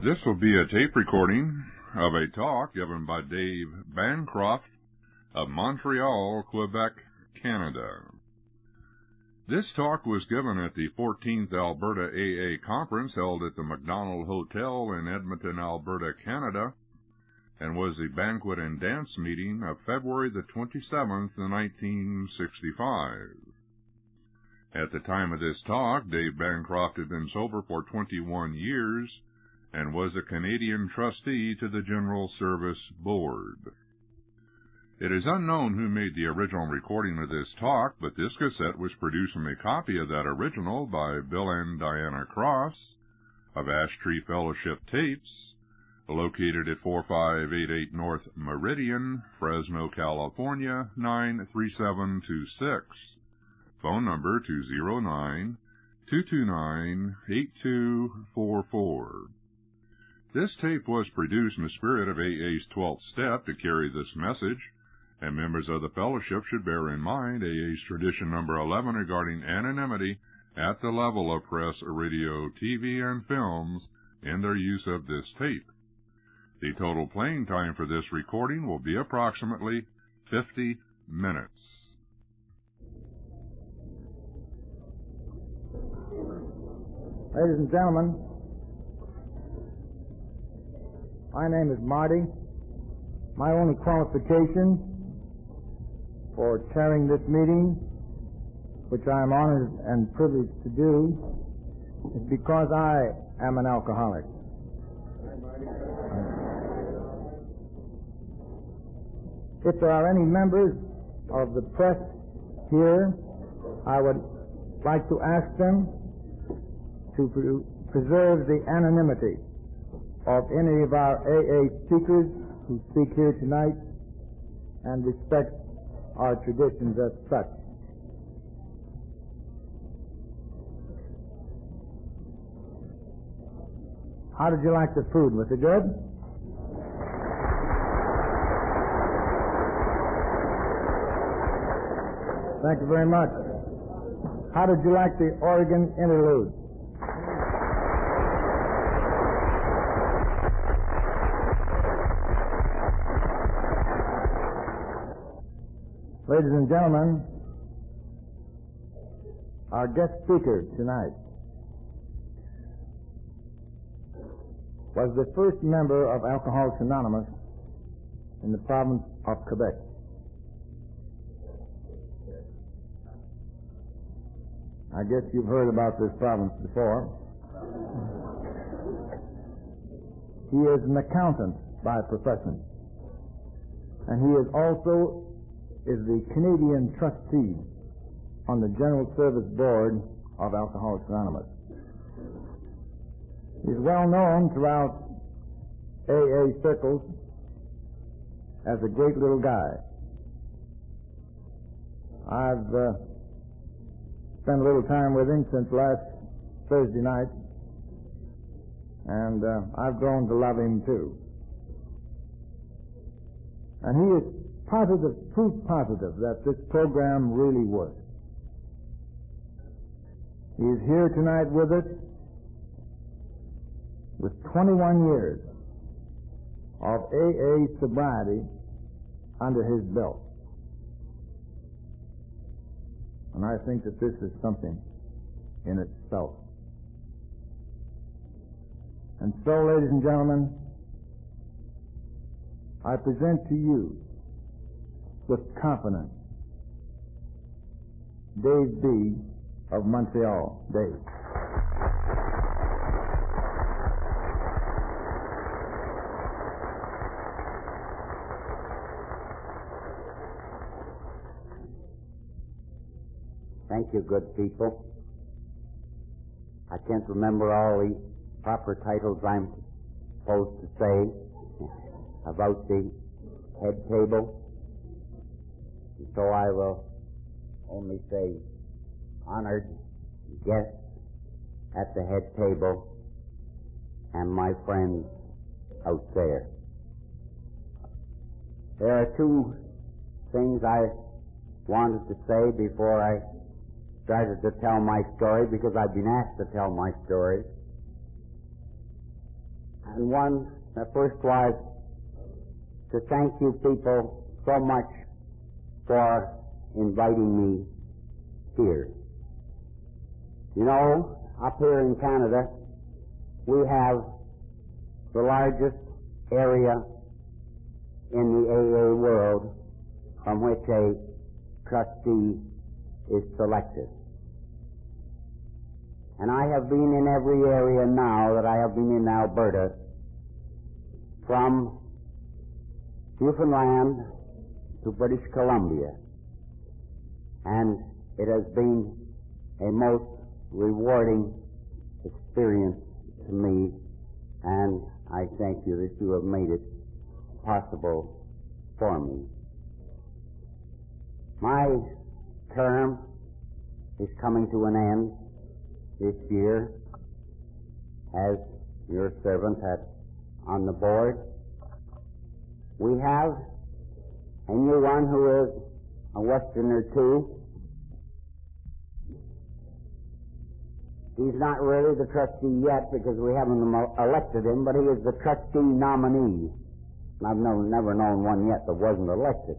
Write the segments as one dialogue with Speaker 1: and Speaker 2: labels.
Speaker 1: This will be a tape recording of a talk given by Dave Bancroft of Montreal, Quebec, Canada. This talk was given at the 14th Alberta AA Conference held at the Macdonald Hotel in Edmonton, Alberta, Canada, and was a banquet and dance meeting of February the 27th, 1965. At the time of this talk, Dave Bancroft had been sober for 21 years and was a Canadian trustee to the General Service Board. It is unknown who made the original recording of this talk, but this cassette was produced from a copy of that original by Bill and Diana Cross of Ash Tree Fellowship Tapes, located at 4588 North Meridian, Fresno, California, 93726. Phone number 209-229-8244. This tape was produced in the spirit of AA's 12th step to carry this message, and members of the fellowship should bear in mind AA's tradition number 11 regarding anonymity at the level of press, radio, TV, and films in their use of this tape. The total playing time for this recording will be approximately 50 minutes.
Speaker 2: Ladies and gentlemen, my name is Marty. My only qualification for chairing this meeting, which I am honored and privileged to do, is because I am an alcoholic. If there are any members of the press here, I would like to ask them to preserve the anonymity of any of our AA speakers who speak here tonight and respect our traditions as such. How did you like the food? Was it good? Thank you very much. How did you like the Oregon interlude? Ladies and gentlemen, our guest speaker tonight was the first member of Alcoholics Anonymous in the province of Quebec. I guess you've heard about this province before. He is an accountant by profession, and he is also the Canadian trustee on the General Service Board of Alcoholics Anonymous. He's well known throughout AA circles as a great little guy. I've spent a little time with him since last Thursday night, and I've grown to love him too. And he is proof positive that this program really works. He is here tonight with us with 21 years of AA sobriety under his belt. And I think that this is something in itself. And so, ladies and gentlemen, I present to you with confidence Dave B. of Montreal. Dave.
Speaker 3: Thank you, good people. I can't remember all the proper titles I'm supposed to say about the head table, so I will only say honored guests at the head table and my friends out there. There are two things I wanted to say before I started to tell my story, because I've been asked to tell my story. And the first was to thank you people so much for inviting me here. You know, up here in Canada, we have the largest area in the AA world from which a trustee is selected. And I have been in every area now that I have been in Alberta, from Newfoundland to British Columbia. And it has been a most rewarding experience to me, and I thank you that you have made it possible for me. My term is coming to an end this year as your servant on the board. We have a new one who is a Westerner too. He's not really the trustee yet because we haven't elected him, but he is the trustee nominee. I've never known one yet that wasn't elected.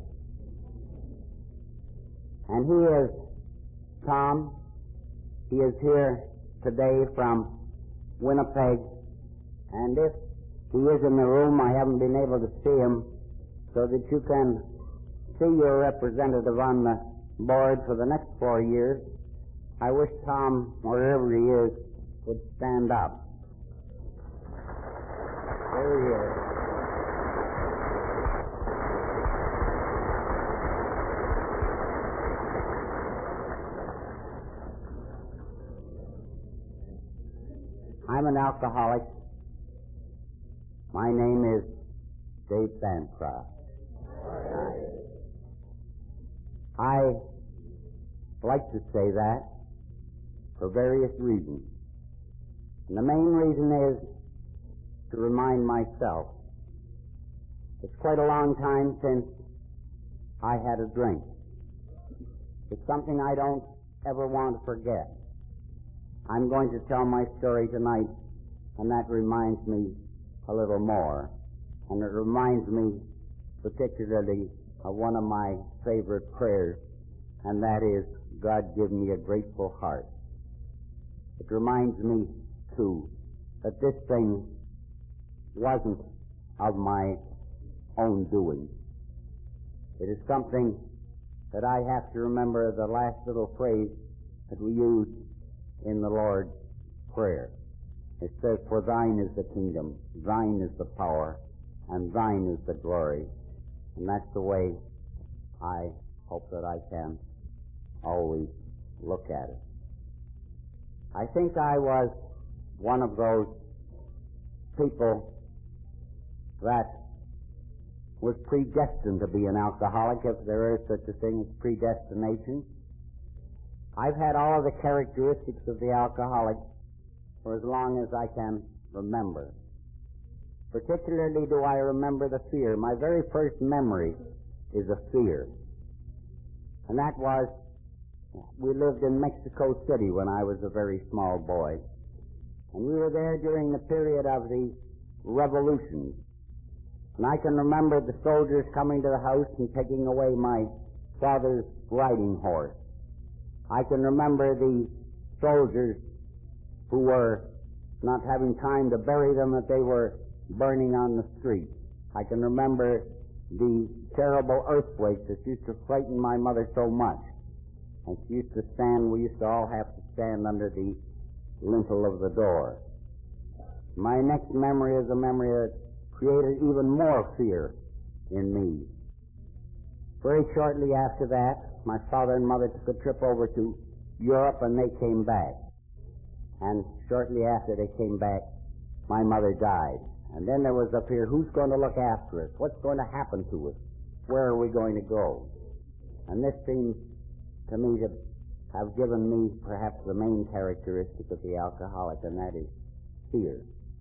Speaker 3: And he is Tom. He is here today from Winnipeg. And if he is in the room, I haven't been able to see him, so that you can see your representative on the board for the next 4 years. I wish Tom, wherever he is, would stand up. There he is. I'm an alcoholic. My name is Dave Bancroft. I like to say that for various reasons. And the main reason is to remind myself. It's quite a long time since I had a drink. It's something I don't ever want to forget. I'm going to tell my story tonight, and that reminds me a little more. And it reminds me particularly of one of my favorite prayers, and that is, God give me a grateful heart. It reminds me, too, that this thing wasn't of my own doing. It is something that I have to remember, the last little phrase that we use in the Lord's Prayer. It says, for thine is the kingdom, thine is the power, and thine is the glory. And that's the way I hope that I can always look at it. I think I was one of those people that was predestined to be an alcoholic, if there is such a thing as predestination. I've had all of the characteristics of the alcoholic for as long as I can remember. Particularly do I remember the fear. My very first memory is a fear. And that was, we lived in Mexico City when I was a very small boy. And we were there during the period of the revolution. And I can remember the soldiers coming to the house and taking away my father's riding horse. I can remember the soldiers who were not having time to bury them, that they were burning on the street. I can remember the terrible earthquakes that used to frighten my mother so much. And she used to we used to all have to stand under the lintel of the door. My next memory is a memory that created even more fear in me. Very shortly after that, my father and mother took a trip over to Europe, and they came back. And shortly after they came back, my mother died. And then there was a fear, who's going to look after us? What's going to happen to us? Where are we going to go? And this seems to me to have given me perhaps the main characteristic of the alcoholic, and that is fear.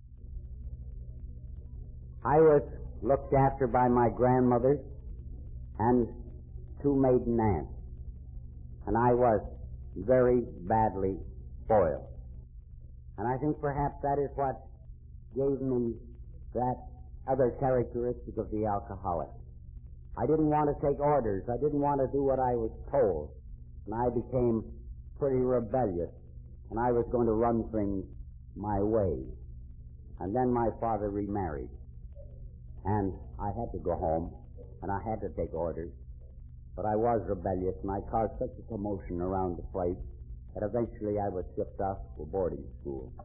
Speaker 3: I was looked after by my grandmother and 2 maiden aunts, and I was very badly spoiled. And I think perhaps that is what gave me that other characteristic of the alcoholic. I didn't want to take orders. I didn't want to do what I was told. And I became pretty rebellious. And I was going to run things my way. And then my father remarried. And I had to go home. And I had to take orders. But I was rebellious, and I caused such a commotion around the place that eventually I was shipped off to a boarding school.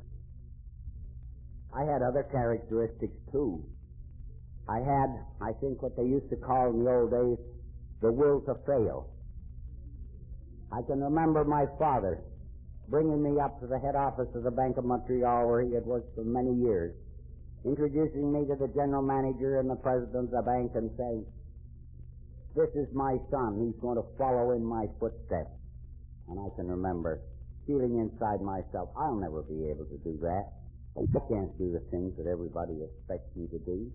Speaker 3: I had other characteristics, too. I had, I think, what they used to call in the old days, the will to fail. I can remember my father bringing me up to the head office of the Bank of Montreal, where he had worked for many years, introducing me to the general manager and the president of the bank and saying, "This is my son. He's going to follow in my footsteps." And I can remember feeling inside myself, I'll never be able to do that. I can't do the things that everybody expects me to do.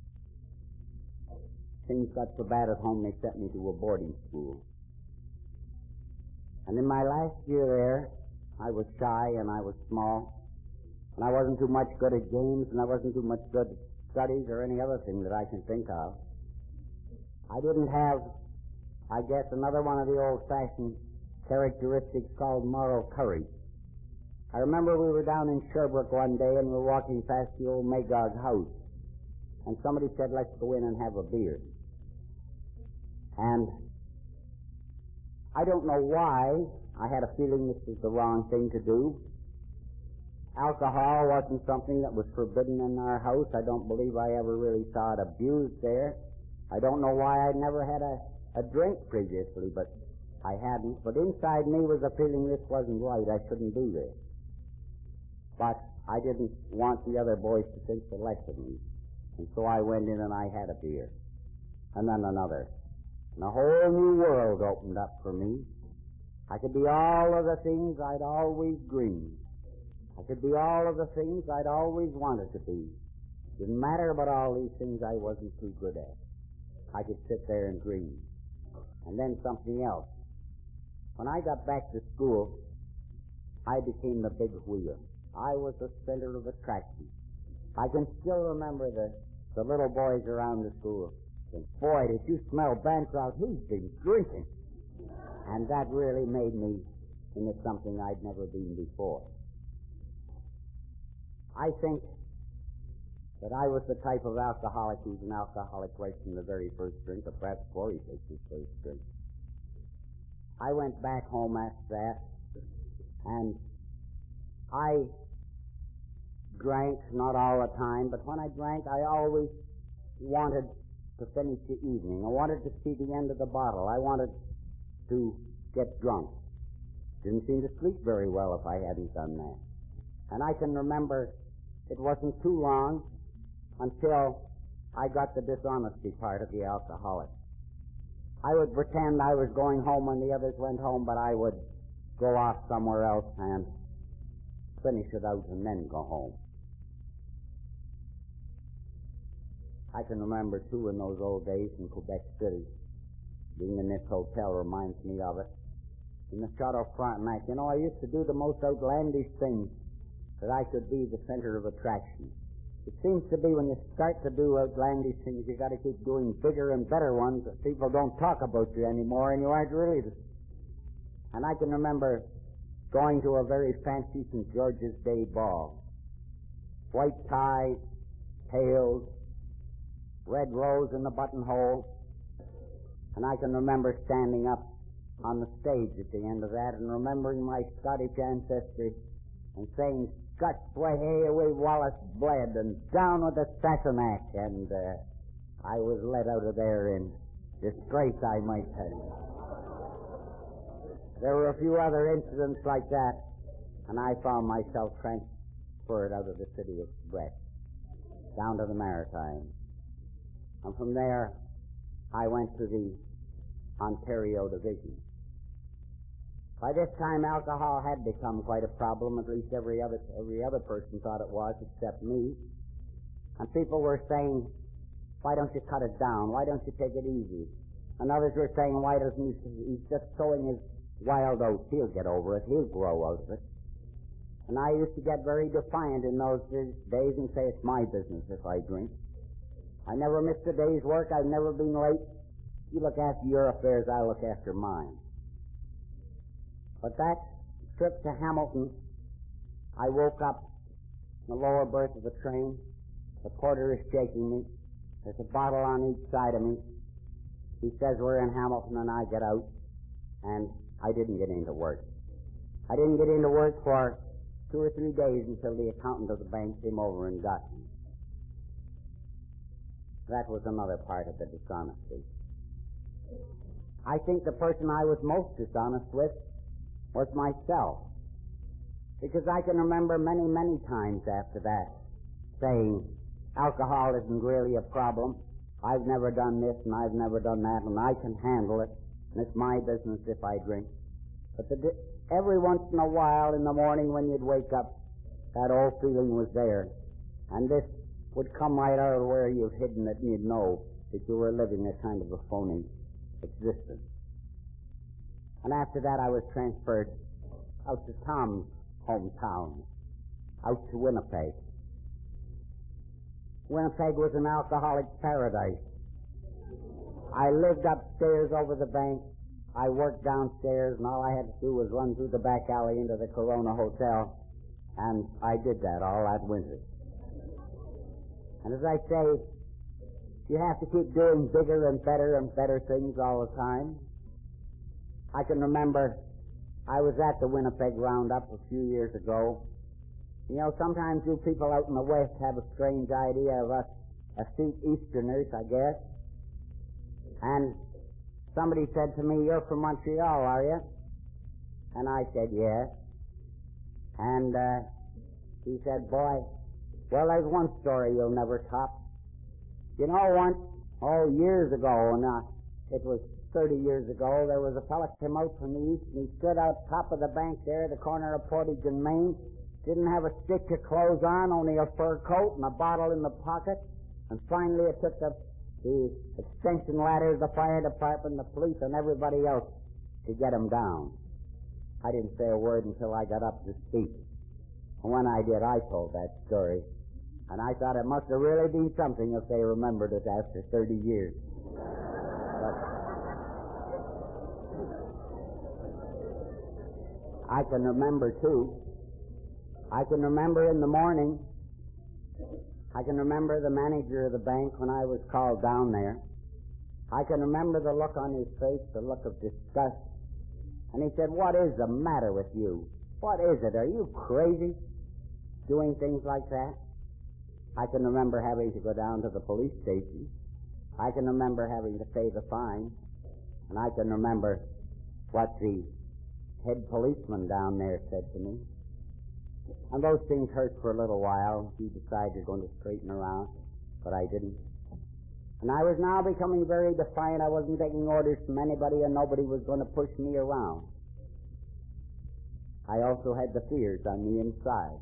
Speaker 3: Things got so bad at home, they sent me to a boarding school. And in my last year there, I was shy and I was small, and I wasn't too much good at games, and I wasn't too much good at studies or any other thing that I can think of. I didn't have, I guess, another one of the old-fashioned characteristics called moral courage. I remember we were down in Sherbrooke one day and we were walking past the old Magog house, and somebody said, "Let's go in and have a beer." And I don't know why, I had a feeling this was the wrong thing to do. Alcohol wasn't something that was forbidden in our house. I don't believe I ever really saw it abused there. I don't know why I'd never had a drink previously, but I hadn't. But inside me was a feeling this wasn't right. I shouldn't do this. But I didn't want the other boys to think the less of me. And so I went in and I had a beer. And then another. And a whole new world opened up for me. I could be all of the things I'd always dreamed. I could be all of the things I'd always wanted to be. Didn't matter about all these things I wasn't too good at. I could sit there and dream. And then something else. When I got back to school, I became the big wheel. I was the center of attraction. I can still remember the little boys around the school saying, "Boy, did you smell Bancroft? He's been drinking." And that really made me into something I'd never been before. I think that I was the type of alcoholic who's an alcoholic right from the very first drink, or perhaps before he takes his first drink. I went back home after that, and I drank, not all the time, but when I drank, I always wanted to finish the evening. I wanted to see the end of the bottle. I wanted to get drunk. Didn't seem to sleep very well if I hadn't done that. And I can remember it wasn't too long until I got the dishonesty part of the alcoholic. I would pretend I was going home when the others went home, but I would go off somewhere else and finish it out and then go home. I can remember, too, in those old days in Quebec City, being in this hotel reminds me of it. In the Chateau Frontenac, I used to do the most outlandish things that I could be the center of attraction. It seems to be when you start to do outlandish things, you got to keep doing bigger and better ones that people don't talk about you anymore, and you aren't really And I can remember going to a very fancy St. George's Day ball. White tie, tails, red rose in the buttonhole. And I can remember standing up on the stage at the end of that and remembering my Scottish ancestry and saying, "Scots, way away Wallace bled, and down with the Sassenach." And I was let out of there in disgrace, I might tell you. There were a few other incidents like that, and I found myself transferred out of the city of Quebec down to the Maritimes. And from there, I went to the Ontario Division. By this time, alcohol had become quite a problem. At least every other person thought it was, except me. And people were saying, "Why don't you cut it down? Why don't you take it easy?" And others were saying, "Why doesn't he's just sowing his wild oats. He'll get over it. He'll grow out of it." And I used to get very defiant in those days and say it's my business if I drink. I never missed a day's work. I've never been late. You look after your affairs, I look after mine. But that trip to Hamilton, I woke up in the lower berth of the train. The porter is shaking me. There's a bottle on each side of me. He says we're in Hamilton, and I get out, and I didn't get into work. I didn't get into work for 2 or 3 days until the accountant of the bank came over and got me. That was another part of the dishonesty. I think the person I was most dishonest with was myself, because I can remember many, many times after that saying, alcohol isn't really a problem. I've never done this and I've never done that, and I can handle it, and it's my business if I drink. But every once in a while in the morning when you'd wake up, that old feeling was there, and this would come right out of where you've hidden it, and you'd know that you were living a kind of a phony existence. And after that I was transferred out to Tom's hometown, out to Winnipeg. Winnipeg was an alcoholic's paradise. I lived upstairs over the bank. I worked downstairs, and all I had to do was run through the back alley into the Corona Hotel, and I did that all that winter. And as I say, you have to keep doing bigger and better things all the time. I can remember I was at the Winnipeg Roundup a few years ago. You know, sometimes you people out in the West have a strange idea of us astute Easterners, I guess. And somebody said to me, "You're from Montreal, are you?" And I said, "Yes." And he said, "Boy, well, there's one story you'll never top. You know, once, years ago, and it was 30 years ago, there was a fella came out from the East, and he stood out top of the bank there at the corner of Portage and Main. Didn't have a stitch of clothes on, only a fur coat and a bottle in the pocket. And finally it took the extension ladders, the fire department, the police, and everybody else to get him down. I didn't say a word until I got up to speak. And when I did, I told that story. And I thought it must have really been something if they remembered it after 30 years. But I can remember, too. I can remember in the morning, I can remember the manager of the bank when I was called down there. I can remember the look on his face, the look of disgust. And he said, "What is the matter with you? What is it? Are you crazy? Doing things like that?" I can remember having to go down to the police station. I can remember having to pay the fine. And I can remember what the head policeman down there said to me. And those things hurt for a little while. He decided you're going to straighten around, but I didn't. And I was now becoming very defiant. I wasn't taking orders from anybody, and nobody was going to push me around. I also had the fears on the inside.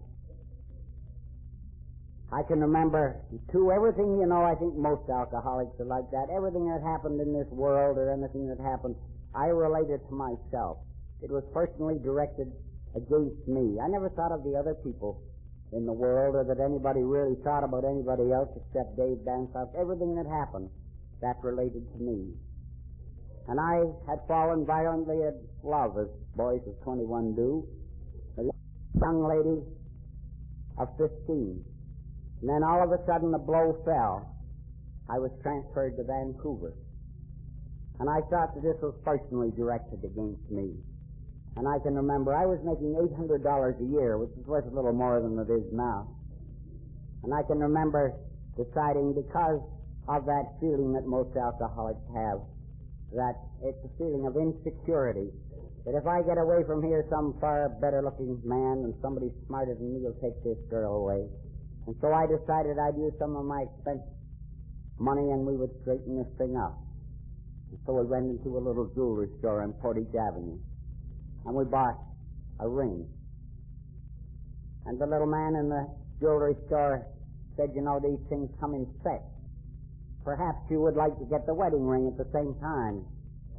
Speaker 3: I can remember, too, everything, I think most alcoholics are like that. Everything that happened in this world or anything that happened, I related to myself. It was personally directed against me. I never thought of the other people in the world, or that anybody really thought about anybody else except Dave Bancroft. Everything that happened, that related to me. And I had fallen violently in love, as boys of 21 do, with a young lady of 15. And then all of a sudden the blow fell. I was transferred to Vancouver. And I thought that this was personally directed against me. And I can remember I was making $800 a year, which is worth a little more than it is now. And I can remember deciding, because of that feeling that most alcoholics have, that it's a feeling of insecurity, that if I get away from here, some far better-looking man and somebody smarter than me will take this girl away. And so I decided I'd use some of my expense money and we would straighten this thing up. And so we went into a little jewelry store on Portage Avenue. And we bought a ring. And the little man in the jewelry store said, "These things come in sets. Perhaps you would like to get the wedding ring at the same time."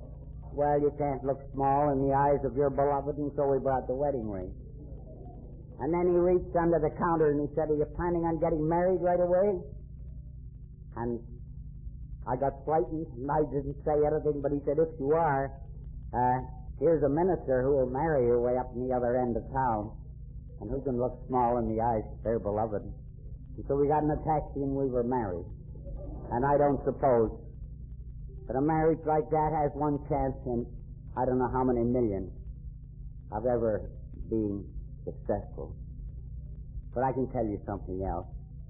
Speaker 3: Well, you can't look small in the eyes of your beloved, and so we bought the wedding ring. And then he reached under the counter and he said, "Are you planning on getting married right away?" And I got frightened and I didn't say anything, but he said, "If you are, here's a minister who will marry you way up in the other end of town, and who can look small in the eyes of their beloved." And so we got in a taxi and we were married. And I don't suppose that a marriage like that has one chance in I don't know how many million of ever being successful. But I can tell you something else.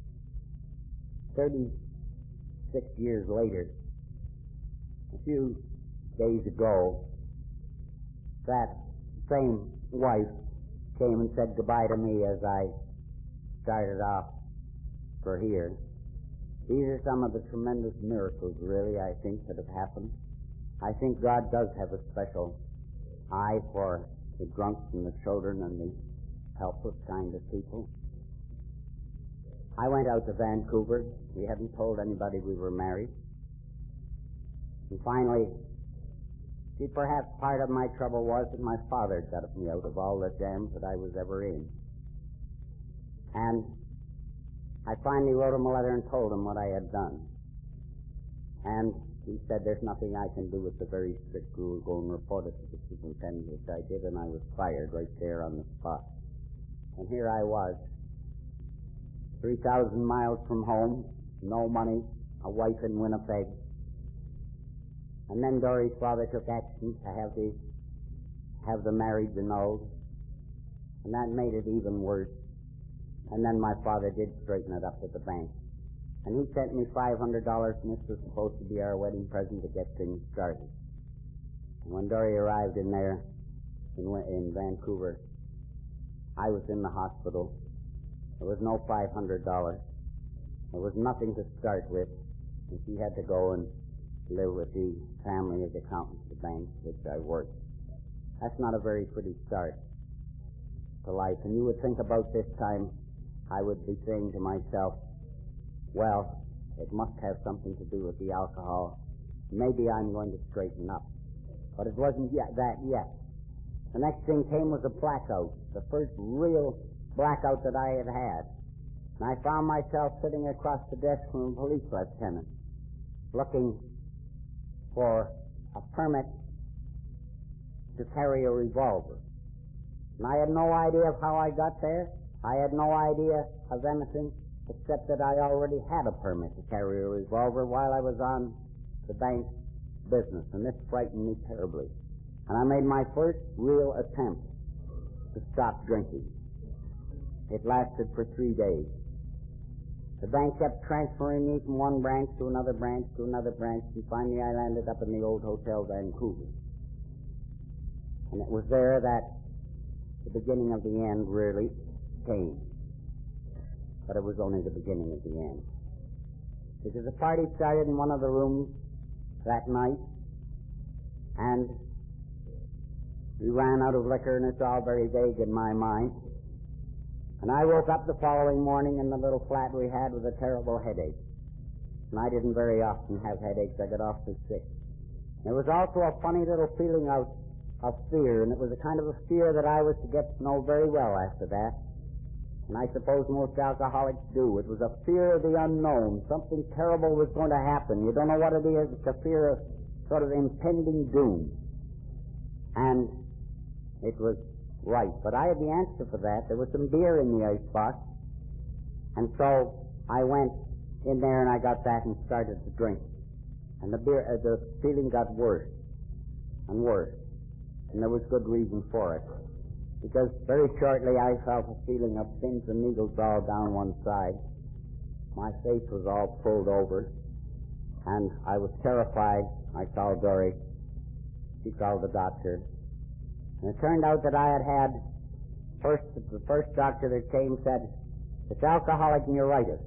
Speaker 3: 36 years later, a few days ago, that same wife came and said goodbye to me as I started off for here. These are some of the tremendous miracles, really, I think, that have happened. I think God does have a special eye for the drunks and the children and the helpless kind of people. I went out to Vancouver. We hadn't told anybody we were married. And finally, see, perhaps part of my trouble was that my father got me out of all the jams that I was ever in. And I finally wrote him a letter and told him what I had done. And he said, "There's nothing I can do. It's a very strict rule. Go and report it to the superintendent," which I did, and I was fired right there on the spot. And here I was, 3,000 miles from home, no money, a wife in Winnipeg. And then Dory's father took action to have the marriage annulled, and that made it even worse. And then my father did straighten it up at the bank. And he sent me $500, and this was supposed to be our wedding present to get things started. And when Dory arrived in there, in Vancouver, I was in the hospital. There was no $500. There was nothing to start with, and she had to go and live with the family of the accountant at the bank, which I worked. That's not a very pretty start to life. And you would think about this time, I would be saying to myself, well, it must have something to do with the alcohol. Maybe I'm going to straighten up. But it wasn't that yet. The next thing came was a blackout, the first real blackout that I had had. And I found myself sitting across the desk from a police lieutenant, looking for a permit to carry a revolver. And I had no idea of how I got there. I had no idea of anything except that I already had a permit to carry a revolver while I was on the bank business, and this frightened me terribly. And I made my first real attempt to stop drinking. It lasted for 3 days. The bank kept transferring me from one branch to another branch to another branch, and finally I landed up in the old Hotel Vancouver. And it was there that the beginning of the end really came. But it was only the beginning of the end. Because the party started in one of the rooms that night, and we ran out of liquor, and it's all very vague in my mind. And I woke up the following morning in the little flat we had with a terrible headache. And I didn't very often have headaches. I got awfully sick. There was also a funny little feeling of fear, and it was a kind of a fear that I was to get to know very well after that. And I suppose most alcoholics do. It was a fear of the unknown. Something terrible was going to happen. You don't know what it is. It's a fear of sort of impending doom. And it was right. But I had the answer for that. There was some beer in the icebox. And so I went in there and I got that and started to drink. And the feeling got worse and worse. And there was good reason for it. Because very shortly I felt a feeling of pins and needles all down one side. My face was all pulled over. And I was terrified. I called Dory. She called the doctor. And it turned out that I had the first doctor that came said, "It's alcoholic neuritis.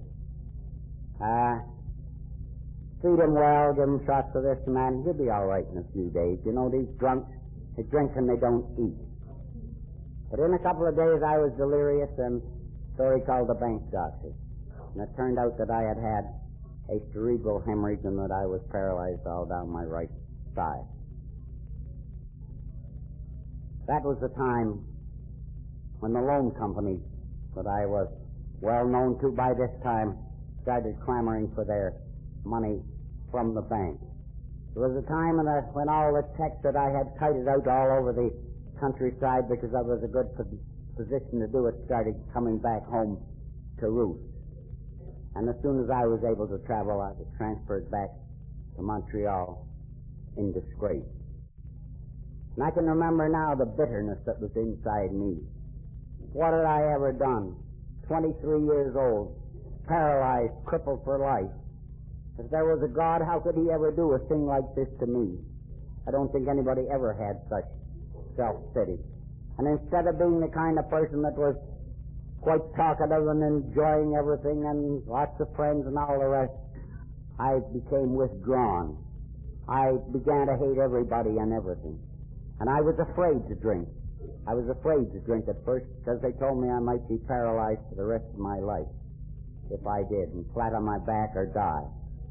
Speaker 3: Feed him well, give him shots of this and that, and he'll be all right in a few days. You know, these drunks, they drink and they don't eat." But in a couple of days I was delirious, and so he called the bank doctor. And it turned out that I had a cerebral hemorrhage and that I was paralyzed all down my right side. That was the time when the loan company that I was well known to by this time started clamoring for their money from the bank. There was a time when all the checks that I had kited out all over the countryside because I was a good position to do it started coming back home to roost. And as soon as I was able to travel, I was transferred back to Montreal in disgrace. And I can remember now the bitterness that was inside me. What had I ever done? 23 years old, paralyzed, crippled for life. If there was a God, how could he ever do a thing like this to me? I don't think anybody ever had such self-pity. And instead of being the kind of person that was quite talkative and enjoying everything and lots of friends and all the rest, I became withdrawn. I began to hate everybody and everything. And I was afraid to drink. I was afraid to drink at first because they told me I might be paralyzed for the rest of my life if I did, and flat on my back or die.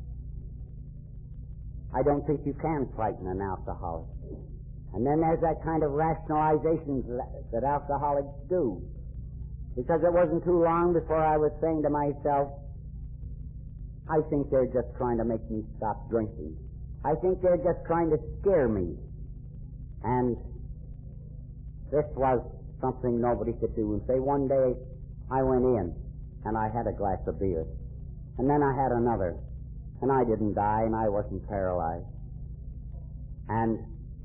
Speaker 3: I don't think you can frighten an alcoholic. And then there's that kind of rationalization that alcoholics do. Because it wasn't too long before I was saying to myself, I think they're just trying to make me stop drinking. I think they're just trying to scare me. And this was something nobody could do. And say one day I went in and I had a glass of beer. And then I had another. And I didn't die and I wasn't paralyzed. And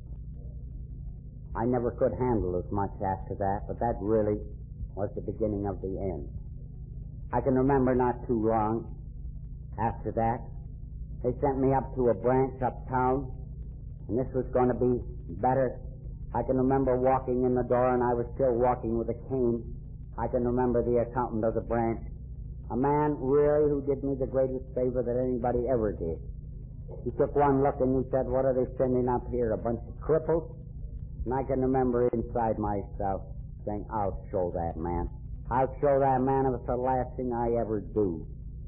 Speaker 3: I never could handle as much after that, but that really was the beginning of the end. I can remember not too long after that, they sent me up to a branch uptown, and this was going to be better. I can remember walking in the door, and I was still walking with a cane. I can remember the accountant of the branch, a man really who did me the greatest favor that anybody ever did. He took one look and he said, what are they sending up here, a bunch of cripples? And I can remember inside myself saying, I'll show that man. I'll show that man if it's the last thing I ever do.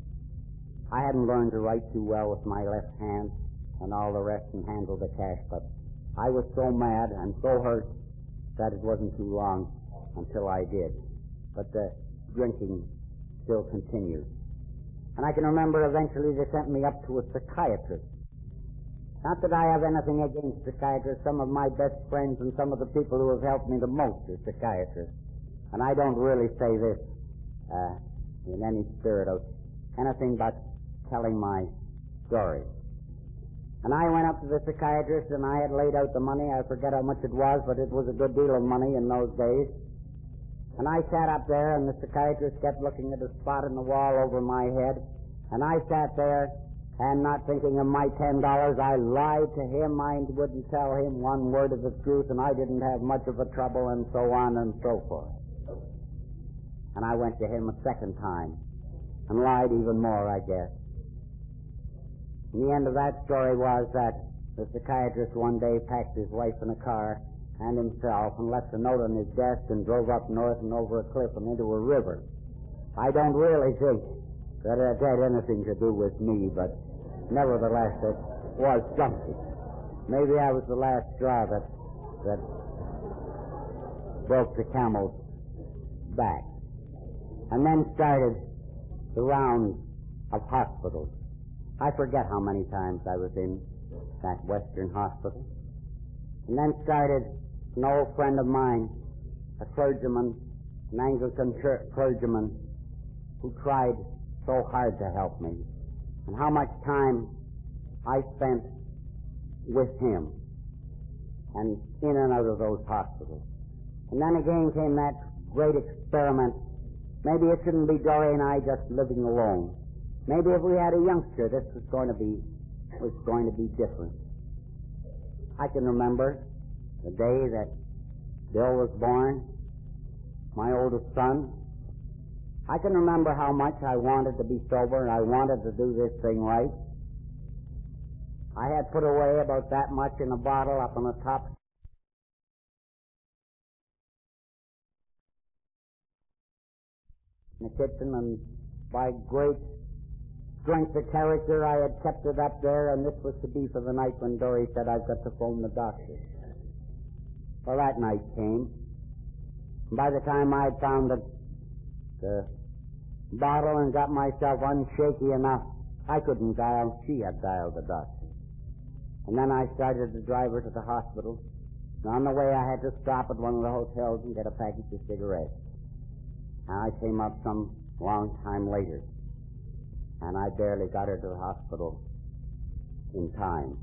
Speaker 3: I hadn't learned to write too well with my left hand and all the rest and handle the cash, but I was so mad and so hurt that it wasn't too long until I did. But the drinking still continued. And I can remember eventually they sent me up to a psychiatrist. Not that I have anything against psychiatrists. Some of my best friends and some of the people who have helped me the most are psychiatrists. And I don't really say this in any spirit of anything but telling my story. And I went up to the psychiatrist and I had laid out the money. I forget how much it was, but it was a good deal of money in those days. And I sat up there and the psychiatrist kept looking at a spot in the wall over my head. And I sat there and not thinking of my $10, I lied to him. I wouldn't tell him one word of the truth, and I didn't have much of a trouble, and so on and so forth. And I went to him a second time and lied even more, I guess. And the end of that story was that the psychiatrist one day packed his wife in a car and himself and left a note on his desk and drove up north and over a cliff and into a river. I don't really think that it had anything to do with me, but nevertheless it was something. Maybe I was the last straw that broke the camel's back. And then started the round of hospitals. I forget how many times I was in that Western hospital. And then started an old friend of mine, a clergyman, an Anglican clergyman, who tried so hard to help me, and how much time I spent with him and in and out of those hospitals. And then again came that great experiment. Maybe it shouldn't be Dory and I just living alone. Maybe if we had a youngster, this was going to be different. I can remember the day that Bill was born, my oldest son. I can remember how much I wanted to be sober and I wanted to do this thing right. I had put away about that much in a bottle up on the top in the kitchen, and by great strength of character I had kept it up there, and this was to be for the night when Dory said, I've got to phone the doctor. Well, that night came, By the time I'd found the bottle and got myself unshaky enough, I couldn't dial. She had dialed the doctor. And then I started to drive her to the hospital. And on the way I had to stop at one of the hotels and get a package of cigarettes. And I came up some long time later. And I barely got her to the hospital in time.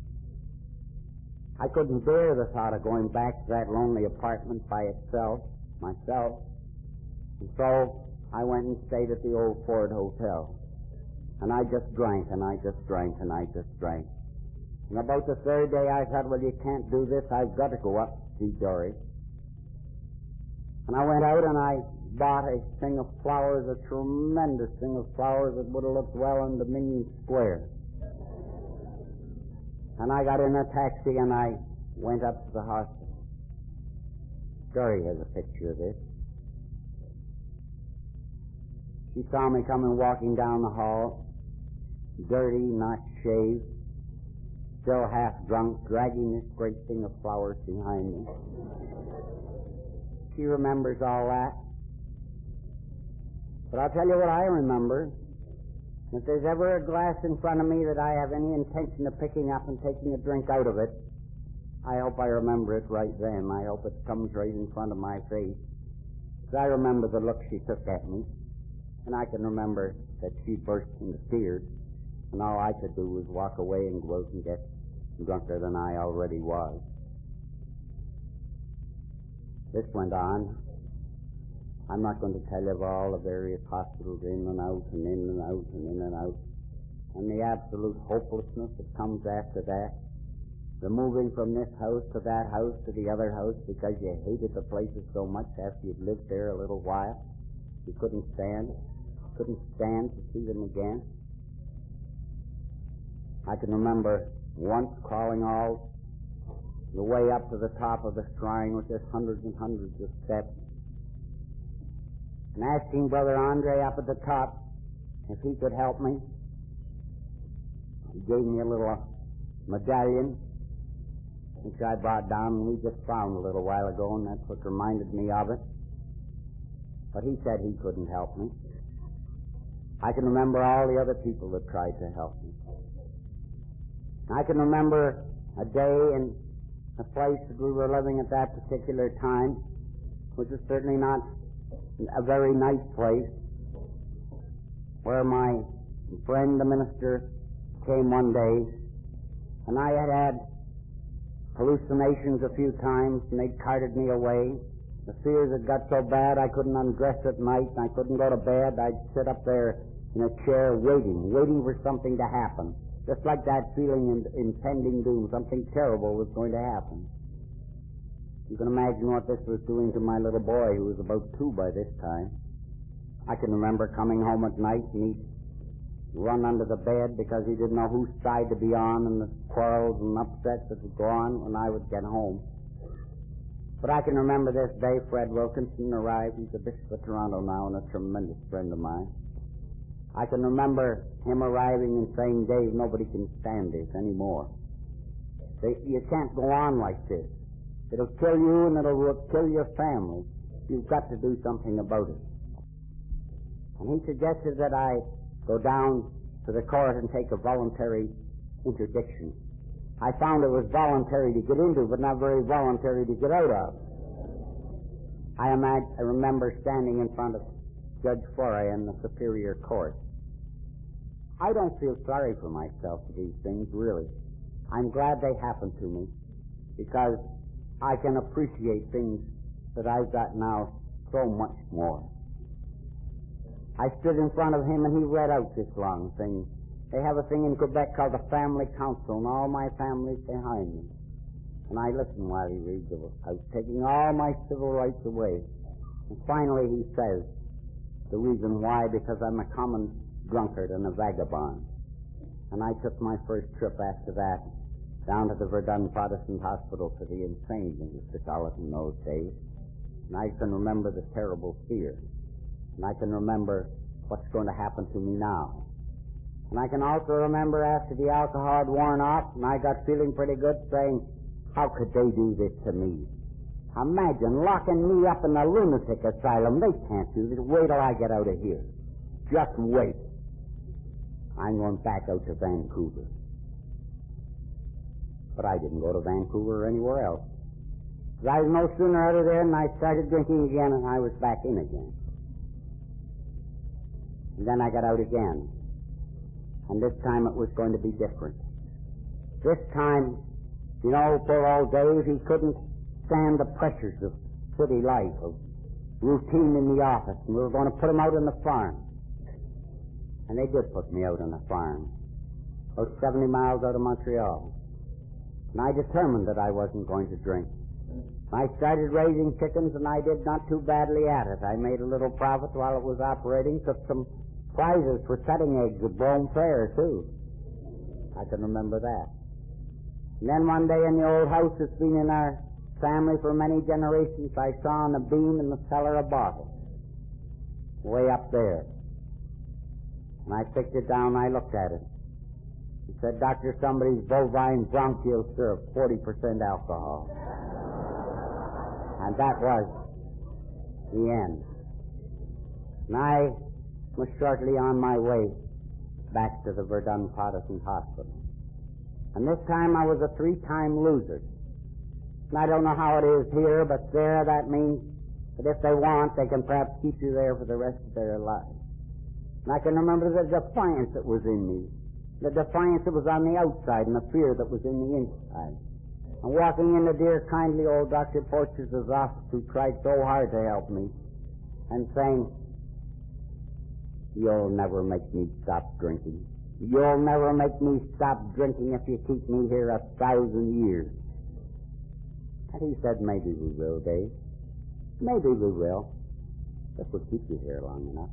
Speaker 3: I couldn't bear the thought of going back to that lonely apartment by myself. And so I went and stayed at the old Ford Hotel. And I just drank, and I just drank, and I just drank. And about the third day I thought, well, you can't do this. I've got to go up to see Dory. And I went out and I bought a thing of flowers, a tremendous thing of flowers that would have looked well in Dominion Square. And I got in a taxi and I went up to the hospital. Dory has a picture of this. She saw me coming walking down the hall, dirty, not shaved, still half drunk, dragging this great thing of flowers behind me. She remembers all that. But I'll tell you what I remember. If there's ever a glass in front of me that I have any intention of picking up and taking a drink out of it, I hope I remember it right then. I hope it comes right in front of my face. Because I remember the look she took at me. And I can remember that she burst into tears. And all I could do was walk away and go out and get drunker than I already was. This went on. I'm not going to tell you of all the various hospitals in and out and in and out and in and out. And the absolute hopelessness that comes after that. The moving from this house to that house to the other house because you hated the places so much after you'd lived there a little while. You couldn't stand to see them again. I can remember once crawling all the way up to the top of the shrine with just hundreds and hundreds of steps and asking Brother Andre up at the top if he could help me. He gave me a little medallion which I brought down and we just found a little while ago, and that's what reminded me of it. But he said he couldn't help me. I can remember all the other people that tried to help me. I can remember a day in a place that we were living at that particular time, which was certainly not a very nice place, where my friend, the minister, came one day, and I had had hallucinations a few times, and they'd carted me away. The fears had got so bad I couldn't undress at night, and I couldn't go to bed. I'd sit up there in a chair waiting for something to happen. Just like that feeling in impending doom, something terrible was going to happen. You can imagine what this was doing to my little boy, who was about 2 by this time. I can remember coming home at night and he'd run under the bed because he didn't know whose side to be on, and the quarrels and upsets that would go on when I would get home. But I can remember this day Fred Wilkinson arrived. He's the Bishop of Toronto now and a tremendous friend of mine. I can remember him arriving and saying, Dave, nobody can stand this anymore. You can't go on like this. It'll kill you and it'll kill your family. You've got to do something about it. And he suggested that I go down to the court and take a voluntary interdiction. I found it was voluntary to get into, but not very voluntary to get out of. I remember standing in front of Judge Foray in the Superior Court. I don't feel sorry for myself for these things, really. I'm glad they happened to me, because I can appreciate things that I've got now so much more. I stood in front of him and he read out this long thing. They have a thing in Quebec called the Family Council, and all my family's behind me. And I listen while he reads it. I was taking all my civil rights away. And finally he says, the reason why, because I'm a common drunkard and a vagabond. And I took my first trip after that down to the Verdun Protestant Hospital for the insane, as used to call it in those days. And I can remember the terrible fear. And I can remember what's going to happen to me now. And I can also remember after the alcohol had worn off and I got feeling pretty good, saying, how could they do this to me? Imagine locking me up in a lunatic asylum. They can't do this. Wait till I get out of here. Just wait. I'm going back out to Vancouver. But I didn't go to Vancouver or anywhere else. I was no sooner out of there than I started drinking again, and I was back in again. And then I got out again. And this time it was going to be different. This time, you know, poor old Dave, he couldn't stand the pressures of city life, of routine in the office, and we were going to put him out on the farm. And they did put me out on the farm, about 70 miles out of Montreal. And I determined that I wasn't going to drink. I started raising chickens, and I did not too badly at it. I made a little profit while it was operating, took some prizes for setting eggs at Brougham Fair, too. I can remember that. And then one day in the old house that's been in our family for many generations, I saw on a beam in the cellar a bottle, way up there. And I picked it down and I looked at it. It said, Dr. Somebody's bovine bronchial syrup, 40% alcohol. And that was the end. And I was shortly on my way back to the Verdun Protestant Hospital. And this time I was a 3-time loser. And I don't know how it is here, but there that means that if they want, they can perhaps keep you there for the rest of their lives. And I can remember the defiance that was in me, the defiance that was on the outside, and the fear that was in the inside. And walking into dear, kindly old Dr. Porteous' office, who tried so hard to help me, and saying, "You'll never make me stop drinking. You'll never make me stop drinking if you keep me here 1,000 years." And he said, "Maybe we will, Dave. Maybe we will. If we'll keep you here long enough."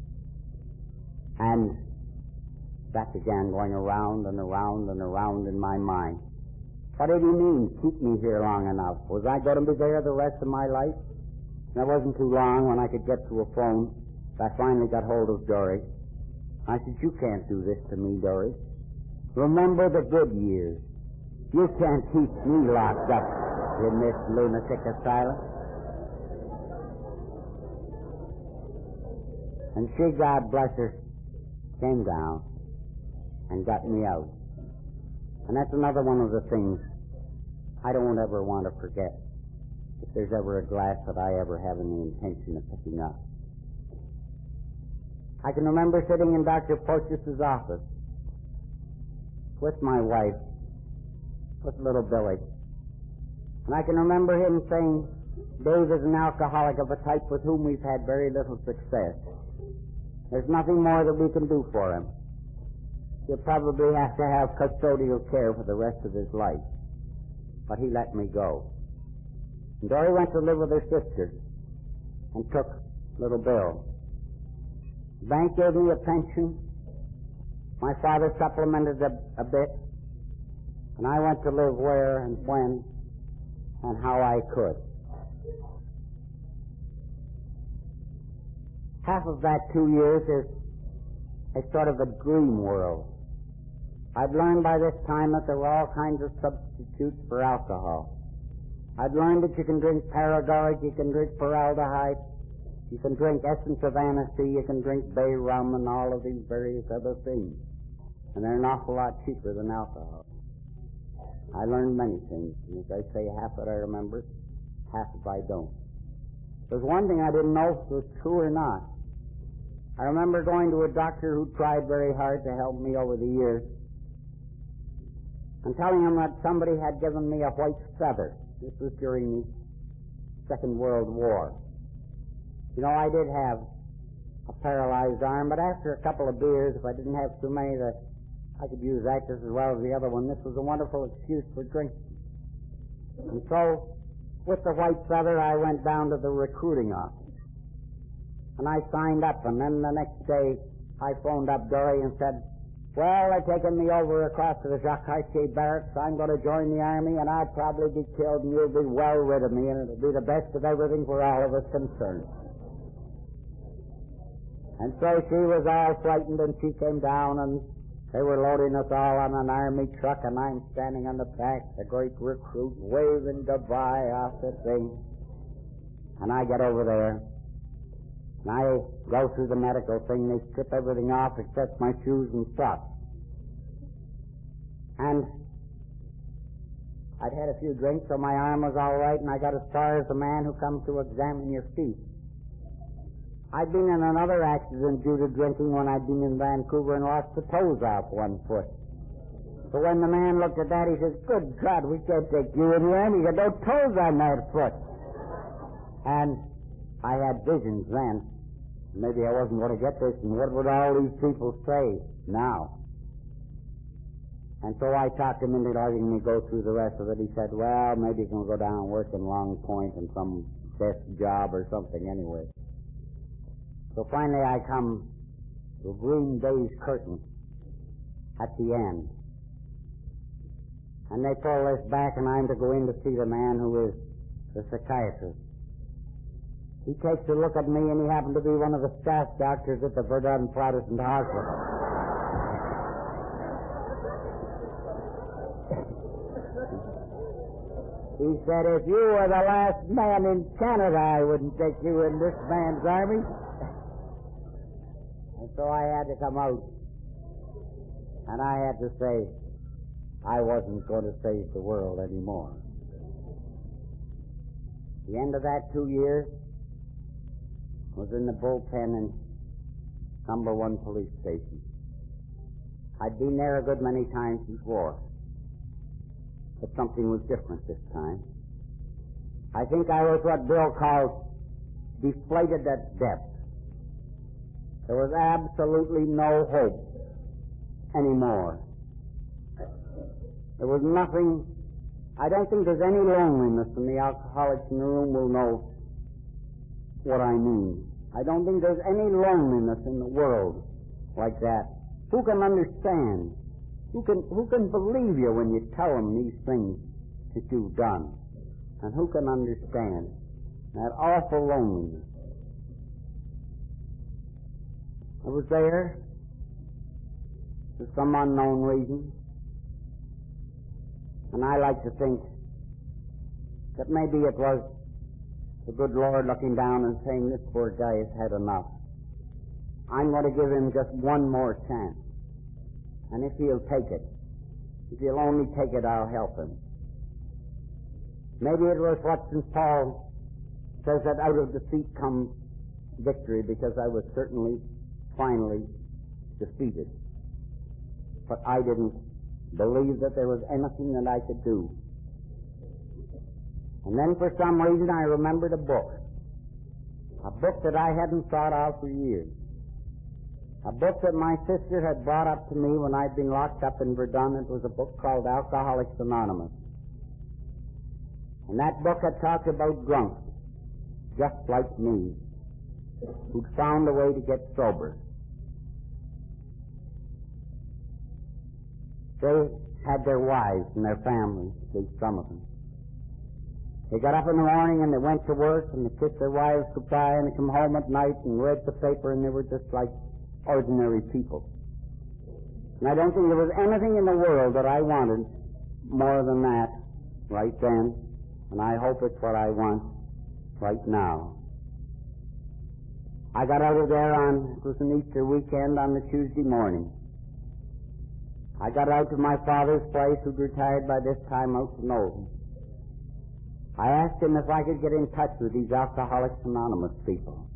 Speaker 3: And that began going around and around and around in my mind. What did he mean, keep me here long enough? Was I going to be there the rest of my life? And it wasn't too long when I could get to a phone. I finally got hold of Dory. I said, "You can't do this to me, Dory. Remember the good years. You can't keep me locked up in this lunatic asylum." And she, God bless her, came down and got me out. And that's another one of the things I don't ever want to forget, if there's ever a glass that I ever have any intention of picking up. I can remember sitting in Dr. Porteous' office with my wife, with little Billy. And I can remember him saying, "Dave is an alcoholic of a type with whom we've had very little success. There's nothing more that we can do for him. He'll probably have to have custodial care for the rest of his life." But he let me go. And Dory went to live with her sister and took little Bill. The bank gave me a pension. My father supplemented a bit. And I went to live where and when and how I could. Half of that 2 years is a sort of a dream world. I'd learned by this time that there were all kinds of substitutes for alcohol. I'd learned that you can drink Paradoric, you can drink Paraldehyde, you can drink essence of aniseed, you can drink bay rum, and all of these various other things. And they're an awful lot cheaper than alcohol. I learned many things. And as I say, half that I remember, half if I don't. There's one thing I didn't know if it was true or not. I remember going to a doctor who tried very hard to help me over the years and telling him that somebody had given me a white feather. This was during the Second World War. You know, I did have a paralyzed arm, but after a couple of beers, if I didn't have too many, that I could use that just as well as the other one. This was a wonderful excuse for drinking. And so, with the white feather, I went down to the recruiting office. And I signed up, and then the next day, I phoned up Dory and said, "Well, they're taking me over across to the Jacques Cartier barracks. I'm going to join the army, and I'll probably be killed, and you'll be well rid of me, and it'll be the best of everything for all of us concerned." And so she was all frightened, and she came down, and they were loading us all on an army truck, and I'm standing on the back, the great recruit, waving goodbye off the thing. And I get over there, and I go through the medical thing. They strip everything off except my shoes and socks. And I'd had a few drinks, so my arm was all right, and I got as far as the man who comes to examine your feet. I'd been in another accident due to drinking when I'd been in Vancouver and lost the toes off one foot. So when the man looked at that, he says, "Good God, we can't take you in here. And you got no toes on that foot." And I had visions then. Maybe I wasn't going to get this, and what would all these people say now? And so I talked him into letting me go through the rest of it. He said, "Well, maybe you can go down and work in Long Point in some desk job or something anyway." So finally I come to a green baize curtain at the end. And they pull this back, and I'm to go in to see the man who is the psychiatrist. He takes a look at me, and he happened to be one of the staff doctors at the Verdun Protestant Hospital. He said, "If you were the last man in Canada, I wouldn't take you in this man's army." And so I had to come out. And I had to say, I wasn't going to save the world anymore. The end of that 2 years was in the bullpen in number 1 police station. I'd been there a good many times before, but something was different this time. I think I was what Bill calls deflated at depth. There was absolutely no hope anymore. There was nothing. I don't think there's any loneliness, and the alcoholics in the room will know what I mean. I don't think there's any loneliness in the world like that. Who can understand? Who can believe you when you tell them these things that you've done? And who can understand that awful loneliness? I was there for some unknown reason, and I like to think that maybe it was the good Lord looking down and saying, "This poor guy has had enough. I'm going to give him just one more chance. And if he'll take it, if he'll only take it, I'll help him." Maybe it was what St. Paul says, that out of defeat comes victory, because I was certainly finally defeated. But I didn't believe that there was anything that I could do. And then for some reason I remembered a book that I hadn't thought of for years. A book that my sister had brought up to me when I'd been locked up in Verdun. It was a book called Alcoholics Anonymous. And that book had talked about drunks, just like me, who'd found a way to get sober. They had their wives and their families, at least some of them. They got up in the morning and they went to work and they kissed their wives goodbye, and they come home at night and read the paper, and they were just like ordinary people. And I don't think there was anything in the world that I wanted more than that right then, and I hope it's what I want right now. I got out of there it was an Easter weekend on the Tuesday morning. I got out to my father's place, who'd retired by this time out to Knowlton. I asked him if I could get in touch with these Alcoholics Anonymous people.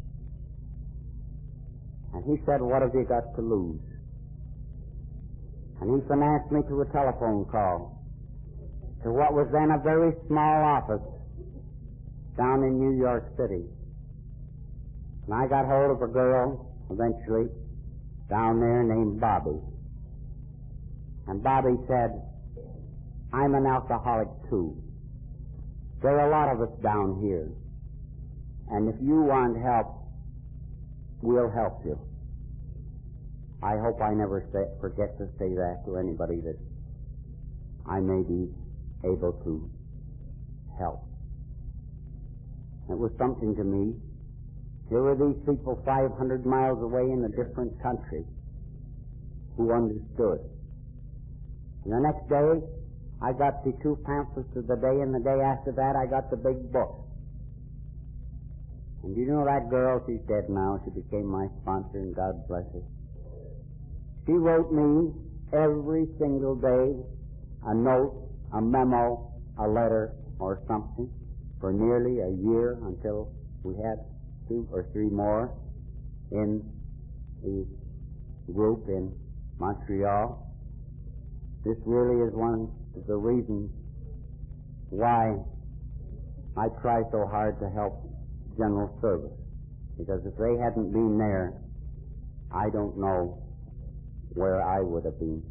Speaker 3: And he said, "What have you got to lose?" And he financed me to a telephone call to what was then a very small office down in New York City. And I got hold of a girl, eventually, down there named Bobby. And Bobby said, "I'm an alcoholic too. There are a lot of us down here. And if you want help, we'll help you." I hope I never forget to say that to anybody, that I may be able to help. It was something to me. Here were these people 500 miles away in a different country who understood. And the next day, I got the 2 pamphlets of the day, and the day after that, I got the big book. And you know that girl, she's dead now. She became my sponsor, and God bless her. She wrote me every single day a note, a memo, a letter, or something for nearly a year until we had 2 or 3 more in the group in Montreal. This really is one of the reasons why I try so hard to help General Service. Because if they hadn't been there, I don't know where I would have been.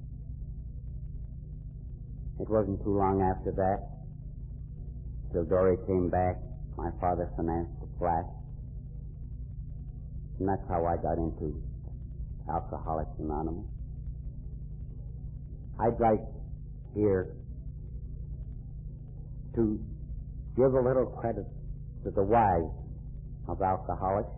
Speaker 3: It wasn't too long after that till Dory came back. My father financed the flat. And that's how I got into Alcoholics Anonymous. I'd like here to give a little credit to the wives of alcoholics.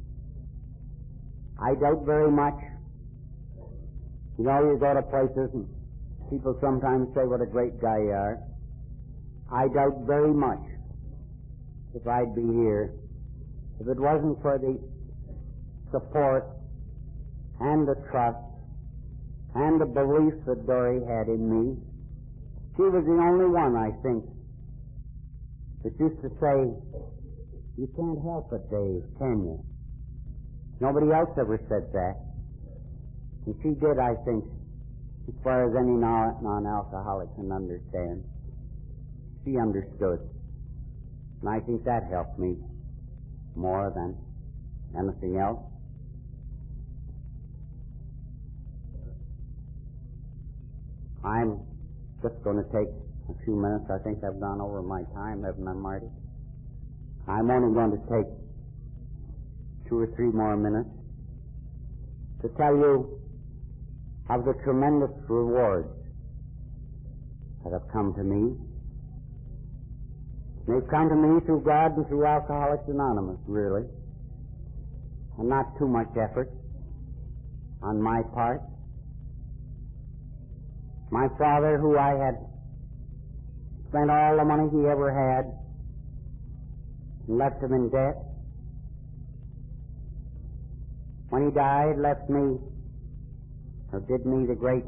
Speaker 3: I doubt very much. You know, you go to places and people sometimes say what a great guy you are. I doubt very much if I'd be here if it wasn't for the support and the trust and the belief that Dory had in me. She was the only one, I think, that used to say, "You can't help it, Dave, can you?" Nobody else ever said that. And she did, I think, as far as any non-alcoholic can understand. She understood. And I think that helped me more than anything else. I'm just going to take a few minutes. I think I've gone over my time, haven't I, Marty? I'm only going to take 2 or 3 more minutes to tell you of the tremendous rewards that have come to me. They've come to me through God and through Alcoholics Anonymous, really. And not too much effort on my part. My father, who I had spent all the money he ever had and left him in debt, when he died, left me, or did me the great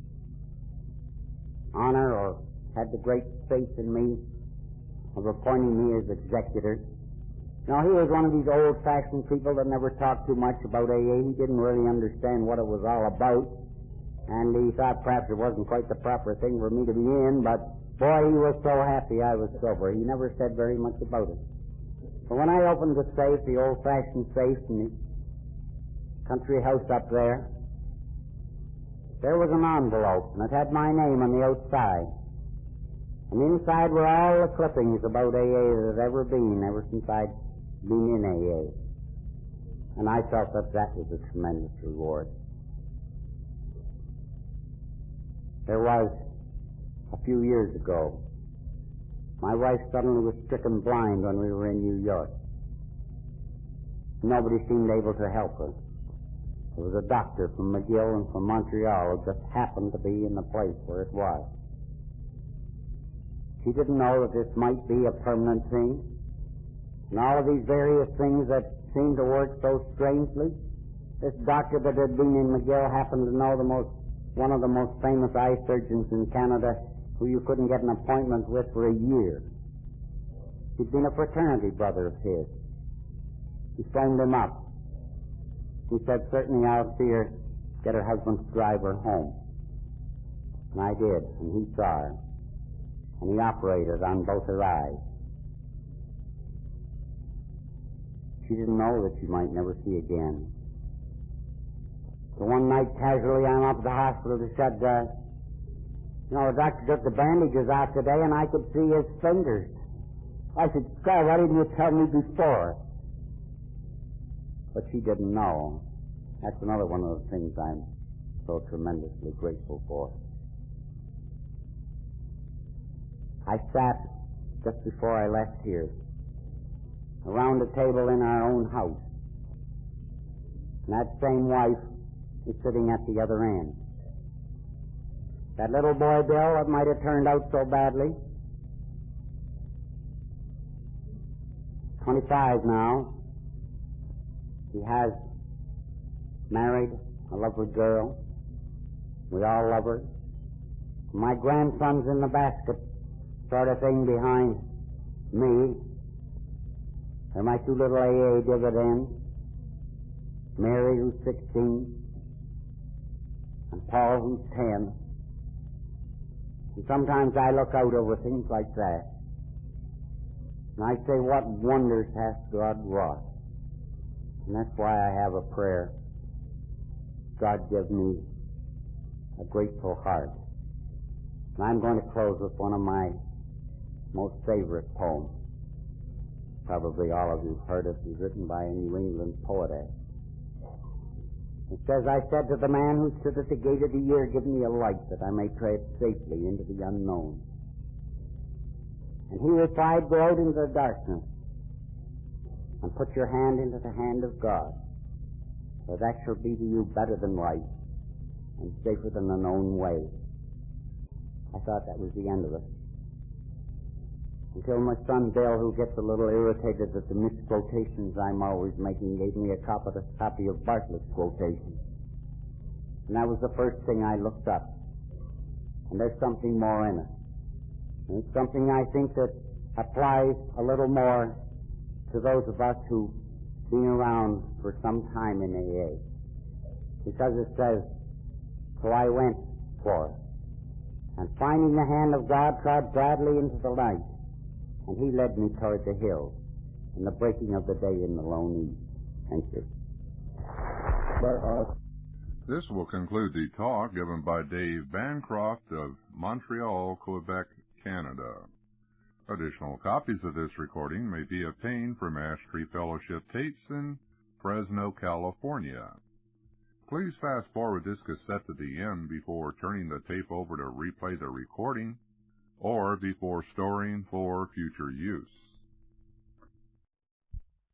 Speaker 3: honor, or had the great faith in me of appointing me as executor. Now, he was one of these old-fashioned people that never talked too much about AA. He didn't really understand what it was all about, and he thought perhaps it wasn't quite the proper thing for me to be in, but boy, he was so happy I was sober. He never said very much about it. But when I opened the safe, the old-fashioned safe in the country house up there was an envelope, and it had my name on the outside. And inside were all the clippings about AA that had ever been, ever since I'd been in AA. And I felt that that was a tremendous reward. There was, a few years ago, my wife suddenly was stricken blind when we were in New York. Nobody seemed able to help her. There was a doctor from McGill and from Montreal who just happened to be in the place where it was. She didn't know that this might be a permanent thing. And all of these various things that seemed to work so strangely. This doctor that had been in McGill happened to know one of the most famous eye surgeons in Canada who you couldn't get an appointment with for a year. He'd been a fraternity brother of his. He phoned him up. He said, "Certainly I'll see her, get her husband to drive her home." And I did, and he saw her. And he operated on both her eyes. She didn't know that she might never see again. So one night, casually, I'm up at the hospital. He said, the doctor took the bandages out today, and I could see his fingers. I said, "God, why didn't you tell me before?" But she didn't know. That's another one of the things I'm so tremendously grateful for. I sat, just before I left here, around a table in our own house. And that same wife is sitting at the other end. That little boy, Bill, that might have turned out so badly, 25 now. He has married a lovely girl. We all love her. My grandson's in the basket sort of thing behind me. They're my two little AA dividends. Mary, who's 16, and Paul, who's 10. And sometimes I look out over things like that, and I say, what wonders hath God wrought? And that's why I have a prayer. God give me a grateful heart. And I'm going to close with one of my most favorite poems. Probably all of you have heard it. It was written by a New England poetess. It says, I said to the man who stood at the gate of the year, give me a light that I may tread safely into the unknown. And he replied, go out into the darkness and put your hand into the hand of God, for that shall be to you better than life and safer than a known way. I thought that was the end of it. Until my son Bill, who gets a little irritated at the misquotations I'm always making, gave me a copy of Bartlett's quotation. And that was the first thing I looked up. And there's something more in it. And it's something I think that applies a little more to those of us who've been around for some time in AA. Because it says, so I went forth, and finding the hand of God, trod gladly into the light, and he led me toward the hill in the breaking of the day in the lone east. Thank you.
Speaker 1: This will conclude the talk given by Dave Bancroft of Montreal, Quebec, Canada. Additional copies of this recording may be obtained from Ash Tree Fellowship Tapes in Fresno, California. Please fast forward this cassette to the end before turning the tape over to replay the recording or before storing for future use.